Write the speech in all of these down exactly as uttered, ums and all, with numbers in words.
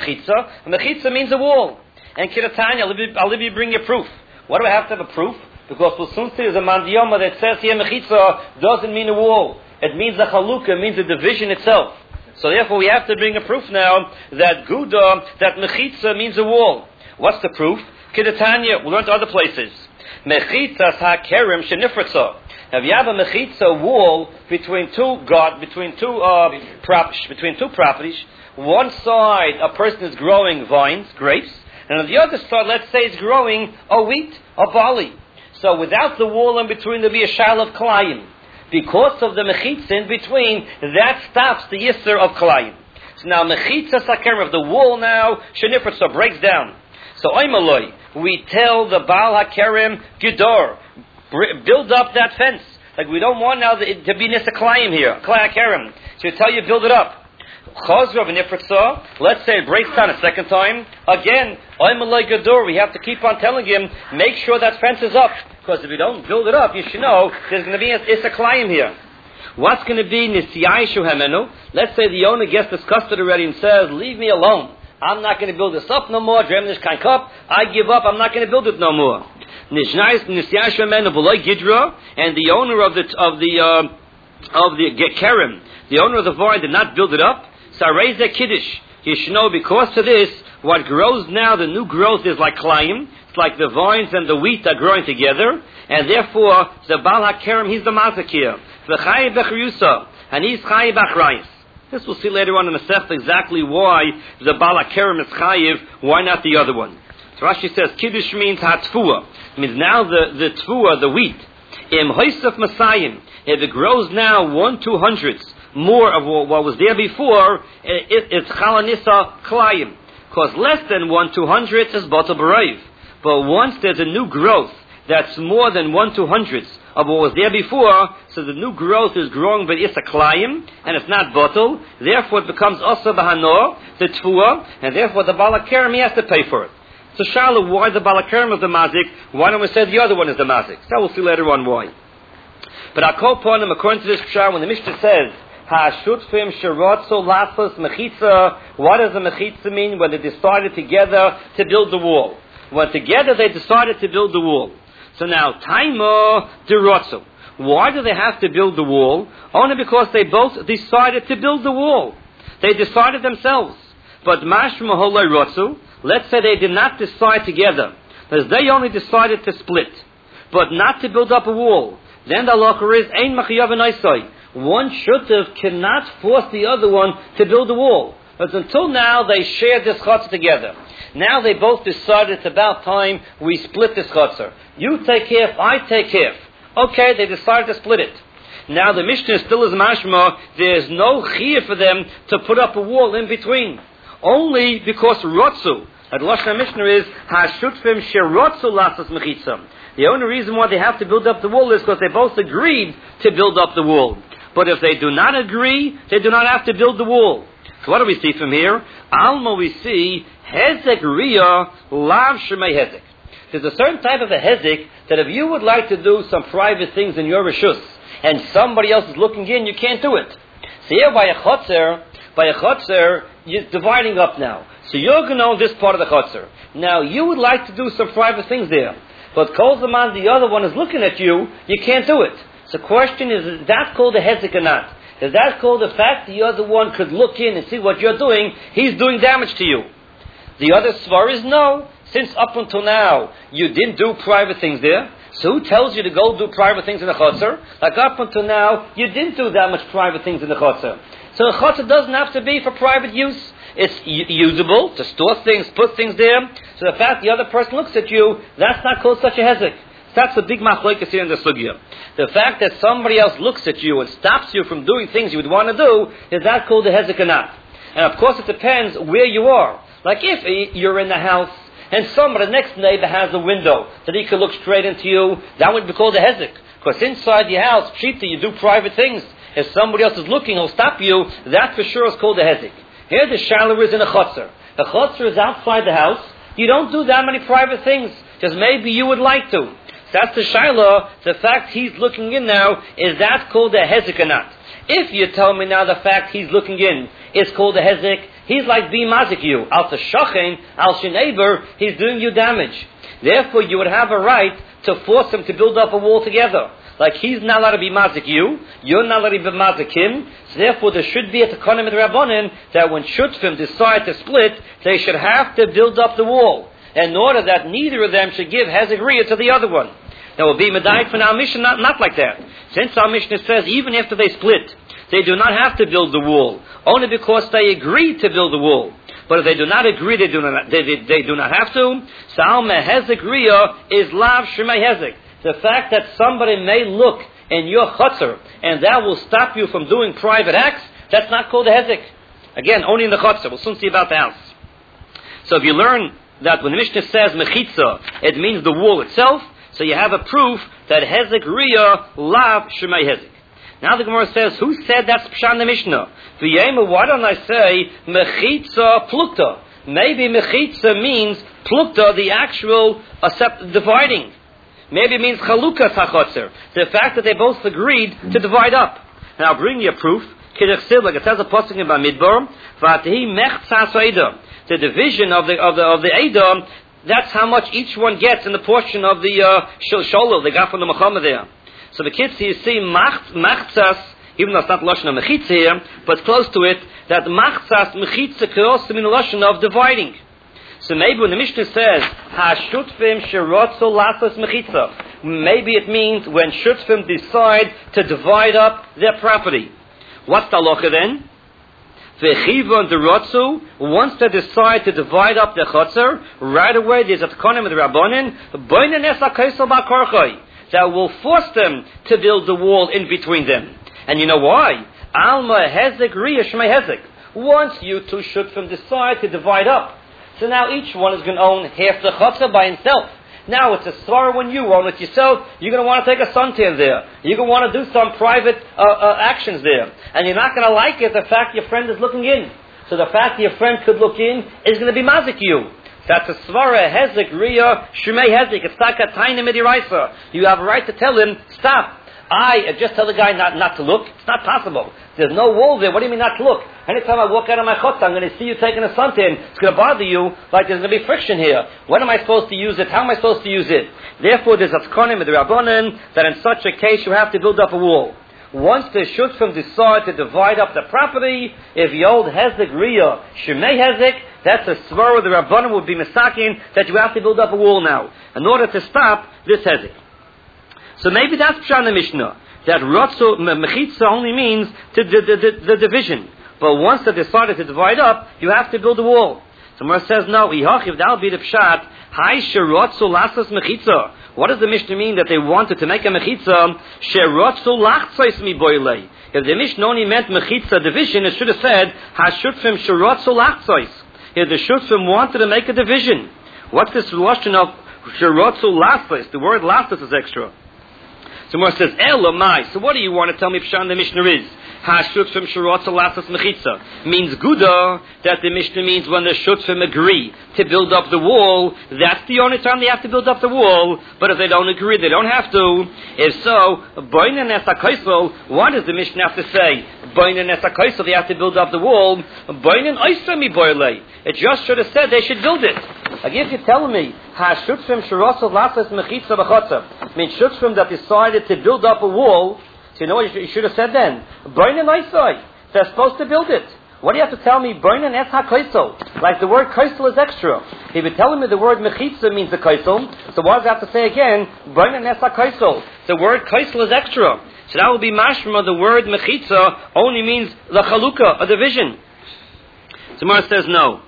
mechitza. Mechitza means a wall. And Kiratanya, I'll leave you bring your proof. What do I have to have a proof? Because we'll soon see there's a mandiyama that says here mechitza doesn't mean a wall. It means a chalukah, it means a division itself. So therefore we have to bring a proof now that Gouda, that mechitza means a wall. What's the proof? Kiratanya, we learned other places. Mechitzas ha-kerem shenifritza. If you have a mechitza wall between two god, between two uh, prop, between two properties, one side a person is growing vines, grapes, and on the other side, let's say, is growing a wheat, a barley. So without the wall in between, there'll be a shal of klayim. Because of the mechitza in between, that stops the yisr of klayim. So now mechitza sakerem, the wall now shenifritza breaks down. So Oymaloi, we tell the Baal HaKerem Gidor, build up that fence. Like we don't want now the, to be Nisaklayim here, Klai HaKerem. So we tell you build it up. Chazrav Nifritza, let's say it breaks down a second time. Again, Oymaloi Gidor, we have to keep on telling him, make sure that fence is up. Because if you don't build it up, you should know there's going to be a Isaklayim here. What's going to be Nisyai Shuhamenu? Let's say the owner gets disgusted already and says, leave me alone. I'm not going to build this up no more. I give up. I'm not going to build it no more. And the owner of the of the uh, of the kerem, the owner of the vine, did not build it up. So raise the kiddush. You should know because of this, what grows now, the new growth is like klayim. It's like the vines and the wheat are growing together, and therefore the Baal HaKerem, he's the mazakir. V'chayi b'chriyusa, and he's chayi b'chrayis. This we'll see later on in the Masechta exactly why the Baal HaKerem is chayiv, why not the other one. So Rashi says, Kiddush means hatfua. It means now the, the tfua, the wheat. Im hoisef masayim. If it grows now one two hundredths more of what was there before, it, it's chalanisa klayim. Because less than one two hundredths is batal b'raiv. But once there's a new growth that's more than one two hundredths of what was there before, so the new growth is growing by Issa Klayim, and it's not bottle, therefore it becomes also Bahanor, the Tfua, and therefore the Baal HaKerem, he has to pay for it. So Shala, why the Baal HaKerem is the Mazik? Why don't we say the other one is the Mazik? So we'll see later on why. But I'll call upon him, according to this Pshar, when the Mishnah says, Ha'ashutfim Shirotzo Lafos Mechitza, what does the Mechitza mean? When they decided together to build the wall. When together they decided to build the wall. So now, Taima Dirotzo. Why do they have to build the wall? Only because they both decided to build the wall. They decided themselves. But Mashma Holai Rotzu, let's say they did not decide together. Because they only decided to split. But not to build up a wall. Then the halacha is, Ein Machiyav Naisai. One shutav cannot force the other one to build a wall. But until now, they shared this chutzah together. Now they both decided it's about time we split this chutzah. You take half, I take half. Okay, they decided to split it. Now the Mishnah still is mashma, there's no chiyah for them to put up a wall in between. Only because rotzu. The Lashon Mishnah is, hashutfim sherotzu lasas mechitza. The only reason why they have to build up the wall is because they both agreed to build up the wall. But if they do not agree, they do not have to build the wall. So what do we see from here? Alma we see, hezek riyah lav shemei hezek. There's a certain type of a hezek that if you would like to do some private things in your reshus, and somebody else is looking in, you can't do it. So here by a chotzer, by a chotzer, you're dividing up now. So you're going to own this part of the chotzer. Now you would like to do some private things there. But Kol Zaman, the other one is looking at you, you can't do it. So the question is, is that called a hezek or not? Is that called the fact the other one could look in and see what you're doing, he's doing damage to you? The other svar is no. Since up until now, you didn't do private things there, so who tells you to go do private things in the chotzer? Like up until now, you didn't do that much private things in the chotzer. So the chotzer doesn't have to be for private use. It's u- usable to store things, put things there. So the fact the other person looks at you, that's not called such a hezek. That's the big machlokes here in the sugya. The fact that somebody else looks at you and stops you from doing things you would want to do, is that called a hezek or not? And of course it depends where you are. Like if you're in the house, and somebody, the next neighbor has a window that he can look straight into you, that would be called a hezek. Because inside your house, cheaply, you do private things. If somebody else is looking, he'll stop you. That for sure is called a hezek. Here the shalar is in a chotzer. The chotzer is outside the house. You don't do that many private things. Just maybe you would like to. That's the shaila. The fact he's looking in now, is that called a hezek or not? If you tell me now the fact he's looking in is called a hezek, he's like being mazik you. Al tashachen, al sheneber, he's doing you damage. Therefore, you would have a right to force him to build up a wall together. Like he's not allowed to be mazik you, you're not allowed to be mazik him. So therefore, there should be a takanim with Rabbanan that when shutfim decide to split, they should have to build up the wall in order that neither of them should give hezegriya to the other one. Now, will be medayik from our mission, not, not like that. Since our mission says even after they split, they do not have to build the wall, only because they agree to build the wall. But if they do not agree, they do not, they, they, they do not have to. So al mehezegriya is lav shemei hezek. The fact that somebody may look in your chutzner and that will stop you from doing private acts, that's not called a hezek. Again, only in the chutzner. We'll soon see about the house. So if you learn that when the Mishnah says mechitza, it means the wall itself, so you have a proof that hezek riya lav shemei hezek. Now the Gemara says, who said that's pshan the Mishnah? V'yema, why don't I say mechitza plukta? Maybe mechitza means plukta, the actual accept, dividing. Maybe it means chalukas hachotzer, the fact that they both agreed to divide up. And I'll bring you a proof. Kidduch like it says a pasuk in Bamidbar, v'atehi mechtzas ha'edom. The division of the of the of the edom, that's how much each one gets in the portion of the uh, sholo they got from the Muhammad there. So the kids you see machtzas, even though it's not lashon of mechitza here, but close to it, that machtzas mechitza could also mean a lashon of dividing. So maybe when the Mishnah says hashutfim sherotzo lasos mechitza, maybe it means when shutfim decide to divide up their property. What's the halacha then? Vechiva and the rotzu, once they decide to divide up their chutzner, right away there's a takanim with the rabbanin, boinen es hakaisel ba'korchai, that will force them to build the wall in between them. And you know why? Alma hezek riya shmei hezek. Once you two shutfim decide to divide up, so now each one is going to own half the chutzner by himself. Now it's a svara when you own it yourself, you're going to want to take a suntan there. You're going to want to do some private uh, uh, actions there. And you're not going to like it, the fact your friend is looking in. So the fact your friend could look in is going to be mazik you. That's a svara, hezek, riya, shmei hezek. It's like a tiny midiraisa. You have a right to tell him, stop. I just tell the guy not, not to look. It's not possible. There's no wall there. What do you mean not to look? Anytime I walk out of my chutzner, I'm going to see you taking a suntan. It's going to bother you like there's going to be friction here. When am I supposed to use it? How am I supposed to use it? Therefore, there's a tkonim with the rabbanan that in such a case you have to build up a wall. Once the shutfim decide to divide up the property, if you hold hezek riya shemei hezek, that's a svara the rabbanan would be misakin that you have to build up a wall now in order to stop this hezek. So maybe that's pshan the Mishnah, that rotzo mechitza only means to the, the, the, the division. But once they decided to divide up, you have to build a wall. So Mar says, no, ihachiv, that'll be the pshat, hai sherotzo lasas mechitza. What does the Mishnah mean that they wanted to make a mechitza? Sherotzo lachtzais mi boilei. If the Mishnah only meant mechitza division, it should have said, hashutfim sherotzo lachtzais. If the shutfim wanted to make a division. What's this lashon of sherotzo lasas? The word lasas is extra. So Mar says, Elamai. So what do you want to tell me pshan the Mishnah is? Hashutfim sherotza lasas mechitza means guda, that the Mishnah means when the shutfim agree to build up the wall, that's the only time they have to build up the wall. But if they don't agree, they don't have to. If so, boinen es hakaisel, what does the Mishnah have to say? Boinen es hakaisel, they have to build up the wall. Boinen oisa mi boilei. It just should have said they should build it. Like if you're telling me, hashutfim sherotza lasas mechitza b'chotza, means shutfim that decided to build up a wall. So you know what you should have said then? Burn an oisai. They're supposed to build it. What do you have to tell me? Burn an es ha-koisel. Like the word koisel is extra. If you're telling me the word mechitza means the koisel, so what does I have to say again? Burn an es ha-koisel. The word koisel is extra. So that will be mashma. The word mechitza only means the chalukah, a division. So Mar says no.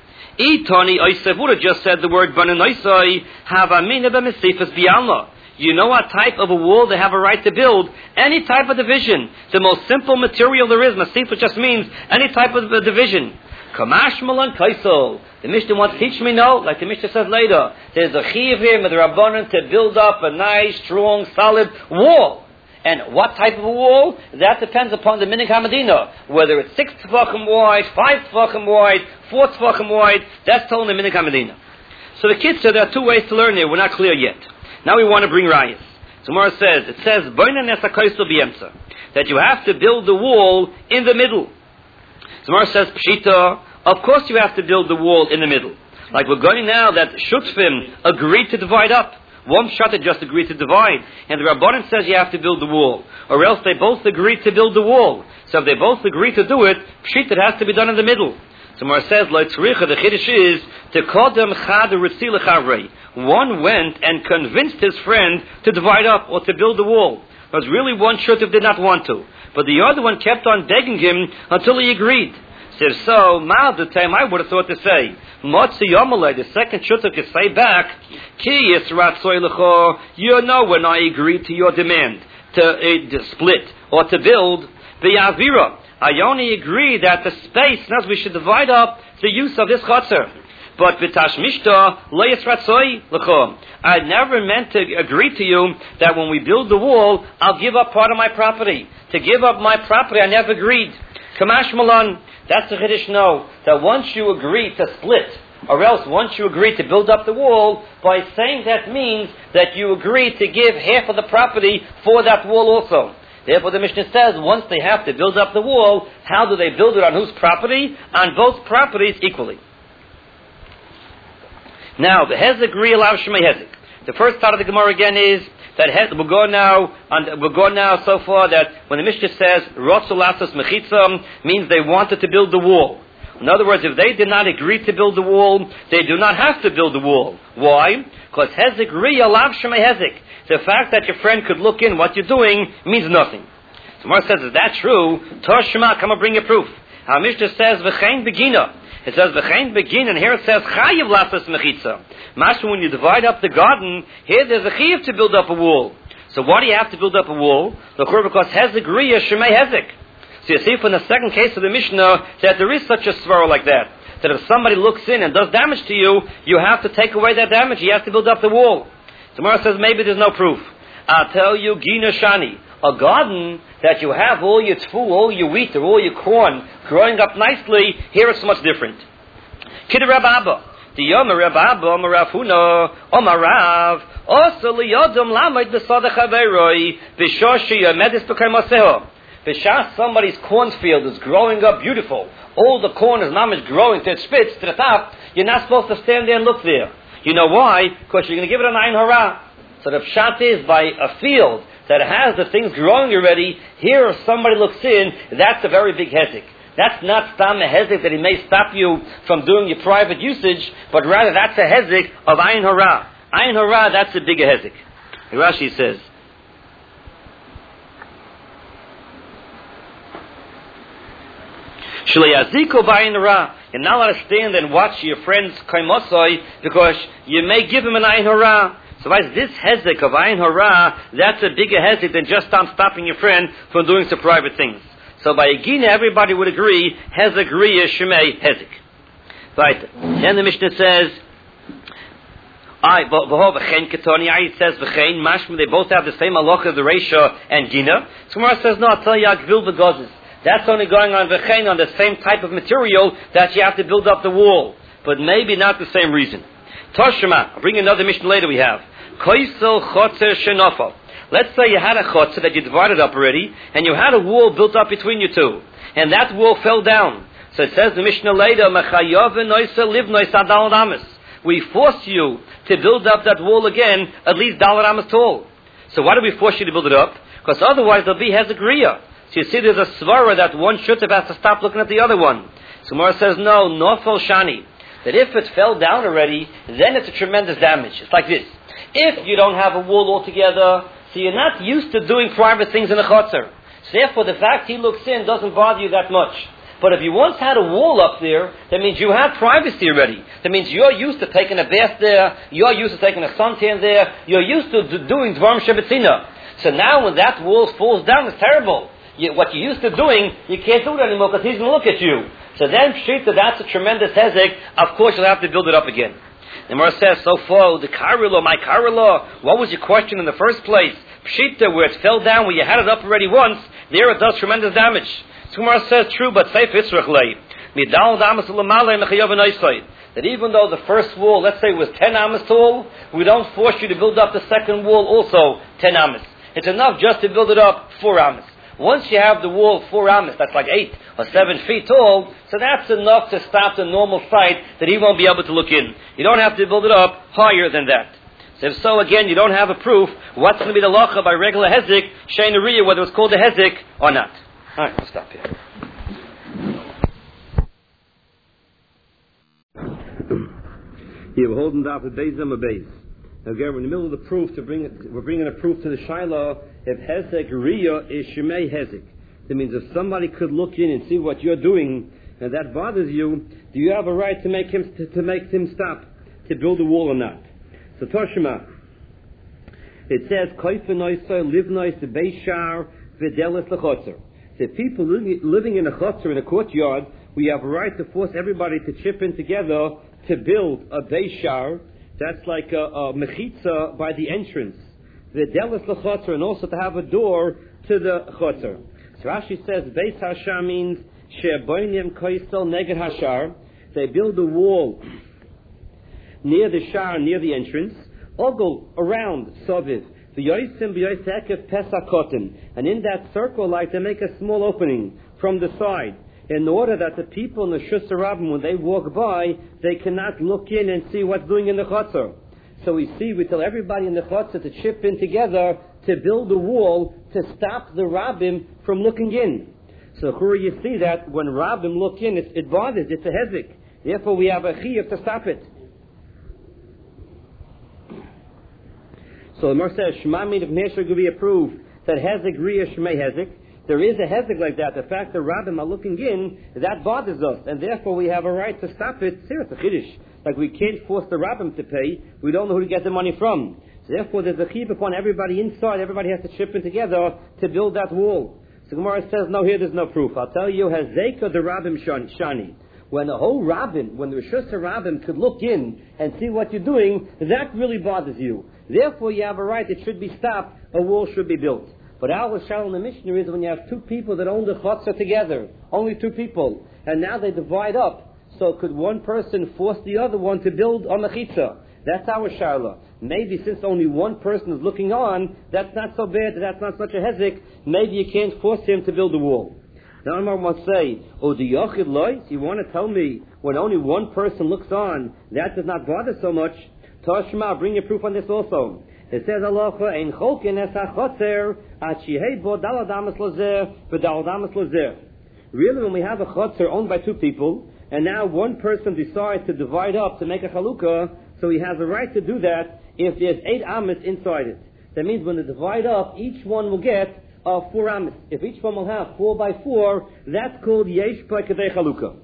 Itani oisai would have just said the word burn an oisai. Have amina b'mesifas bi'alma. You know what type of a wall they have a right to build? Any type of division. The most simple material there is. Masifah just means any type of a division. Kamash malan kaisel. The Mishnah wants to teach me no, like the Mishnah says later. There's a chiyuv here with the Rabbanan to build up a nice, strong, solid wall. And what type of a wall? That depends upon the minig hamadina. Whether it's six tefachim wide, five tefachim wide, four tefachim wide, that's told in the minig hamadina. So the kids said there are two ways to learn here. We're not clear yet. Now we want to bring rayas. So Gemara says, it says, that you have to build the wall in the middle. So Gemara says, Pshita, of course you have to build the wall in the middle. Like we're going now that Shutfim agreed to divide up. One Shata just agreed to divide. And the Rabbanan says you have to build the wall. Or else they both agreed to build the wall. So if they both agree to do it, Pshit, it has to be done in the middle. So Mar says, Lo Tzricha, the Chiddush is, to Kodem Chad Ritzi L'Chavrei. One went and convinced his friend to divide up or to build the wall. Because really one Shutif did not want to. But the other one kept on begging him until he agreed. So, so Ma, the time I would have thought to say, Motzi Yomalei, the second Shutif could say back, Ki Yisrat Soy you know when I agreed to your demand to, uh, to split or to build the Avira. I only agree that the space, as we should divide up the use of this Chotzer. But B'Tashmishta, Lo Yisrat Soy L'cho. I never meant to agree to you that when we build the wall, I'll give up part of my property. To give up my property, I never agreed. Kamash Malan, that's the Chiddush no. That once you agree to split, or else once you agree to build up the wall, by saying that means that you agree to give half of the property for that wall also. Therefore the Mishnah says, once they have to build up the wall, how do they build it on whose property? On both properties equally. Now, the Hezek real Avshmei Hezek. The first part of the Gemara again is that he, we'll go now, and we'll go now so far that when the Mishnah says Rotzu Lasos Mechitza means they wanted to build the wall. In other words, if they did not agree to build the wall, they do not have to build the wall. Why? Because Hezek real Avshmei Hezek. The fact that your friend could look in what you're doing means nothing. So Gemara says, is that true? Toshma, come and bring your proof. Our Mishnah says V'chein Begina. It says V'chein Begin, and here it says Chayiv Lasos Mechitza. Mashma, when you divide up the garden, here there's a chayiv to build up a wall. So why do you have to build up a wall? Because Hezek Riya Shemei Hezek. So you see from the second case of the Mishnah that there is such a svara like that. That if somebody looks in and does damage to you, you have to take away that damage. You have to build up the wall. Tomorrow says maybe there's no proof. I'll tell you, Gina Shani, a garden that you have all your tfu, all your wheat, or all your corn growing up nicely, here it's much different. Kid Rab Abba. The Yom Rab Abba, Omar Rav Huna, Omar Rav, also liyodom lamed b'sadach haveroi, b'shoshi yomedis b'kaimaseho. B'shas somebody's cornfield is growing up beautiful. All the corn is mamish growing to its spitz, to the top. You're not supposed to stand there and look there. You know why? Because you're going to give it an ayin hara. So the pshat is by a field that has the things growing already, here if somebody looks in, that's a very big hezek. That's not stam a hezek that he may stop you from doing your private usage, but rather that's a hezek of ayin hara. Ayin hara, that's a bigger hezek. Rashi says, you're not allowed to stand and watch your friend's kaimosoi because you may give him an ayin hara. So why is this hezek of ayin hara, that's a bigger hezek than just on stopping your friend from doing some private things. So by Egina, everybody would agree, hezek riya shemei hezek. Right. Then the Mishnah says, I, v'chein ketoni, I says v'chein, mashma, they both have the same halacha, the Reisha and Gina. So Gemara says, no, I'll tell you, akvil v'gozes. That's only going on v'chein, on the same type of material that you have to build up the wall. But maybe not the same reason. Toshima, I'll bring another Mishnah later we have. Koisel chotzer shenofal. Let's say you had a chotzer that you divided up already, and you had a wall built up between you two, and that wall fell down. So it says the Mishnah later, Mechayav noisa liv noisa dalad amas. We force you to build up that wall again, at least dalad amas tall. So why do we force you to build it up? Because otherwise there'll be hezek riya. So you see there's a svara that one shutav has to stop looking at the other one. So Gemara says, no, nofel shani. That if it fell down already, then it's a tremendous damage. It's like this. If you don't have a wall altogether, so you're not used to doing private things in a chotzer. So therefore the fact he looks in doesn't bother you that much. But if you once had a wall up there, that means you have privacy already. That means you're used to taking a bath there, you're used to taking a suntan there, you're used to do, doing dvarim shebetzina. So now when that wall falls down, it's terrible. You, what you're used to doing, you can't do it anymore because he's going to look at you. So then, Pshita, that's a tremendous hezek. Of course, you'll have to build it up again. The Gemara says, so far, the karilo, my karilo, what was your question in the first place? Pshita, where it fell down, where you had it up already once, there it does tremendous damage. So Gemara says, true, but safe Yitzrach lei. Midal damas u'lamalei mechayav v'noisai. That even though the first wall, let's say, was ten amas tall, we don't force you to build up the second wall also ten amas. It's enough just to build it up four amas. Once you have the wall four amas, that's like eight or seven feet tall, so that's enough to stop the normal sight that he won't be able to look in. You don't have to build it up higher than that. So if so, again, you don't have a proof what's going to be the lacha by regular hezek, shein riyah, whether it's called a hezek or not. All right, we'll stop here. Here we're holding down the beis and the beis. Again, we're in the middle of the proof to bring it. We're bringing a proof to the shaila if hezek riyah is shemei hezek. That means if somebody could look in and see what you're doing and that bothers you, do you have a right to make him to, to make him stop to build a wall or not? So Toshima, it says koifa noisa live nois the beishar videlis lechotzer. The people living, living in a chotzer in a courtyard, we have a right to force everybody to chip in together to build a beishar. That's like a, a mechitza by the entrance. Videlis lechotzer, and also to have a door to the chotzer. So Rashi says beis hashar means she'boinim koisel neged hashar. They build a wall near the shar, near the entrance, ogel around Soviv, the yoisim b'yoisekev pesakotin, and in that circle, like they make a small opening from the side, in order that the people in the Shus Harabim, when they walk by, they cannot look in and see what's doing in the chutzner. So we see, we tell everybody in the chutzner to chip in together to build a wall to stop the Rabbim from looking in. So here you see that when Rabbim look in, it, it bothers, it's a hezek. Therefore we have a chiyuv to stop it. So the Mar says, Shema mean if Nesher could be approved that hezek riyah shmei hezek. There is a hezek like that. The fact that Rabbim are looking in, that bothers us, and therefore we have a right to stop it. See, it's a chiddush. Like we can't force the Rabbim to pay. We don't know who to get the money from. So therefore there's a chiyuv upon everybody inside. Everybody has to chip in together to build that wall. So Gemara says, no, here there's no proof. I'll tell you, hezeka the Rabbim shani. When the whole Rabbim, when the Rishus Rabbim could look in and see what you're doing, that really bothers you. Therefore you have a right, it should be stopped, a wall should be built. But our shal in the Mishnah is when you have two people that own the chutzah together, only two people, and now they divide up, so could one person force the other one to build on the chitza? That's our shala. Maybe since only one person is looking on, that's not so bad, that's not such a hezek, maybe you can't force him to build a wall. Now I want to say, oh, the yochid lois, you want to tell me when only one person looks on, that does not bother so much? Toshma, bring your proof on this also. It says, Halacha, ein cholkin es ha-chotzer, at shehei bo daladamas lozer, v'daladamas lozer. Really, when we have a chotzer owned by two people, and now one person decides to divide up to make a chalukah, so he has a right to do that if there's eight amas inside it. That means when they divide up, each one will get uh, four amas. If each one will have four by four, that's called yesh b'kedei chalukah.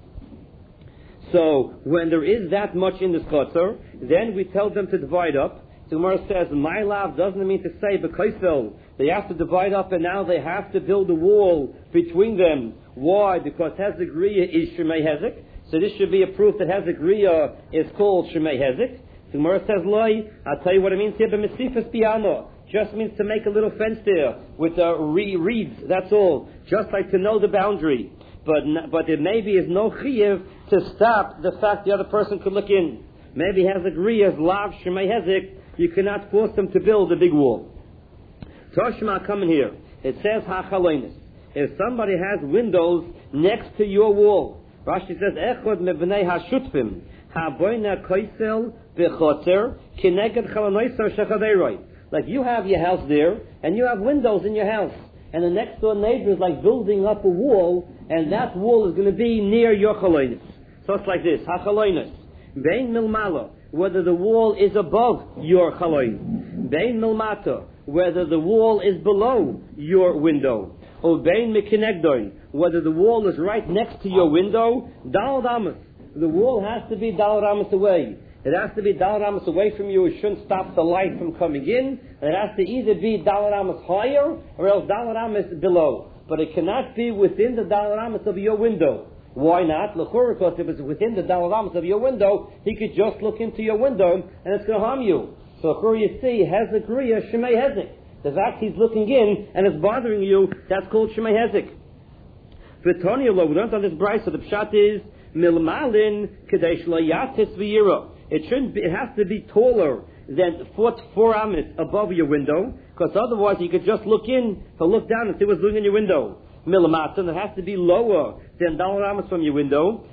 So, when there is that much in this chotzer, then we tell them to divide up. The Gemara says, my love doesn't mean to say, b'koisel, they have to divide up and now they have to build a wall between them. Why? Because hezek riyah is shemei hezek. So this should be a proof that hezek riyah is called shemei hezek. The Gemara says, loi, I'll tell you what it means here, b'mesifas piano. Just means to make a little fence there with uh, re- reeds, that's all. Just like to know the boundary. But but there maybe is no chiyuv to stop the fact the other person could look in. Maybe hezek riyah is lav shemei hezek. You cannot force them to build a big wall. Toshma, come in here. It says hachalonis. If somebody has windows next to your wall, Rashi says echod mebnei hashutfim haboina koisel bechotzer kineged chalonoiser shechadeiroi. Like you have your house there, and you have windows in your house, and the next door neighbor is like building up a wall, and that wall is going to be near your chalonis. So it's like this: hachalonis bein milmalo, whether the wall is above your chaloin, bein milmata, whether the wall is below your window, or bein mikinegdoin, whether the wall is right next to your window. Dal damas, the wall has to be dal damas away. It has to be dal damas away from you. It shouldn't stop the light from coming in. It has to either be dal damas higher or else dal damas below. But it cannot be within the dal damas of your window. Why not? L'chura, because if it's within the dal damas of your window, he could just look into your window and it's going to harm you. So l'chura, you see, hezek riyah shemei hezek. The fact he's looking in and it's bothering you, that's called shemei hezek. V'toni lo, we learned on this brayso, so the pshat is milmalin kadesh lo yatis v'yira. It shouldn't be, it has to be taller then four, four amis above your window, because otherwise you could just look in to look down and see what's doing in your window. Milamatan, it has to be lower than dollar amas from your window.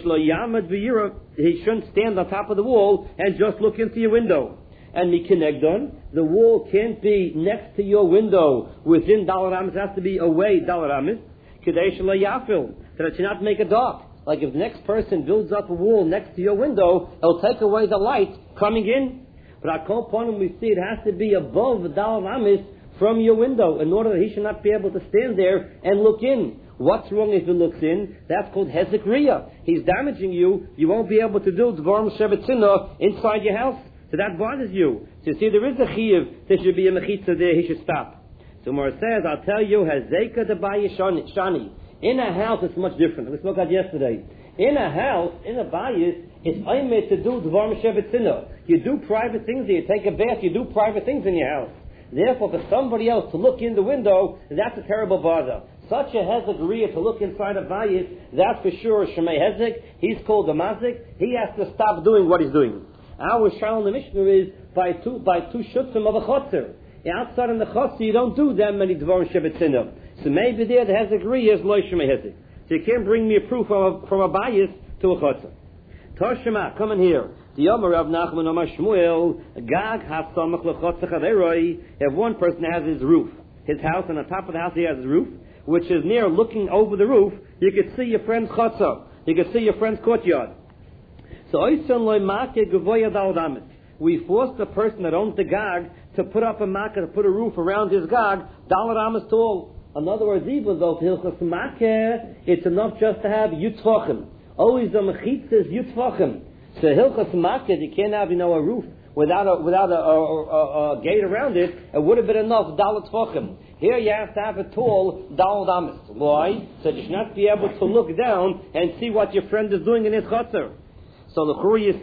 He shouldn't stand on top of the wall and just look into your window. And mikinegdon, the wall can't be next to your window within dollar amas. It has to be away dollar amas. Kadesh lo yafil, so that you not make it dark. Like if the next person builds up a wall next to your window, it'll take away the light coming in. But at kol ponim we see it has to be above the dollar amas from your window in order that he should not be able to stand there and look in. What's wrong if he looks in? That's called hezek riyah. He's damaging you. You won't be able to do dvarim shebetzina inside your house. So that bothers you. So you see, there is a chiyuv. There should be a mechitza there. He should stop. So Mor says, I'll tell you, hazeka debayi shani. In a house, it's much different. We spoke about yesterday. In a house, in a bayis, it's aimed to do dvarim shebetzina. You do private things there. You take a bath. You do private things in your house. Therefore, for somebody else to look in the window, that's a terrible bother. Such a hezek riyah to look inside a bayis, that's for sure shemei hezek. He's called a mazik. He has to stop doing what he's doing. Our shal in the Mishnah is by two by two shutzim of a chotzer. Outside in the chotzer, you don't do that many dvarim shebetzina. So maybe there the hezek riyah is loy shemei hezek. So you can't bring me a proof from a, from a bayis to a chotzer. Toshema, come in here. The Yomer Rav Nachman Omar Shmuel, Gag hasamach lechotzer chaveroi. If one person has his roof, his house, and on top of the house he has his roof, which is near looking over the roof, you can see your friend's chotzer. You can see your friend's courtyard. So we forced the person that owns the gag to put up a makkah, to put a roof around his gag, dalad amas tall. In other words, even though hilchos makkah, it's enough just to have yutzvachim. Always the mechitz is yutzvachim. So hilchos makkah, you can't have, you know, a roof without a without a, a, a, a gate around it. It would have been enough dalad tvachim. Here you have to have a tall dalad amas. Why? So you should not be able to look down and see what your friend is doing in his chutzner. So the